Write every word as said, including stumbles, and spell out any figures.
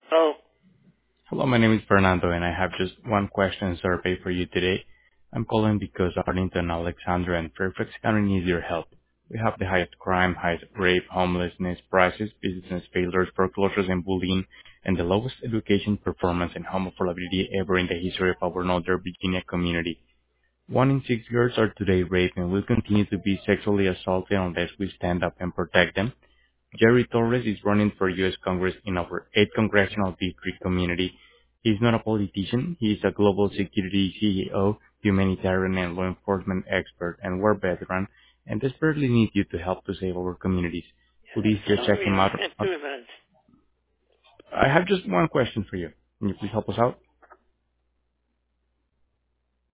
Oh, Hello, my name is Fernando, and I have just one question survey for you today. I'm calling because Arlington, Alexandra, and Fairfax County needs your help. We have the highest crime, highest rape, homelessness, prices, business failures, foreclosures, and bullying, and the lowest education performance and home affordability ever in the history of our Northern Virginia community. One in six girls are today raped and will continue to be sexually assaulted unless we stand up and protect them. Jerry Torres is running for U S. Congress in our eighth Congressional District community. He's not a politician. He is a global security C E O, humanitarian and law enforcement expert, and war veteran, and desperately need you to help to save our communities. yeah, Please just sorry, check him I out. can't Uh, do that. I have just one question for you. Can you please help us out?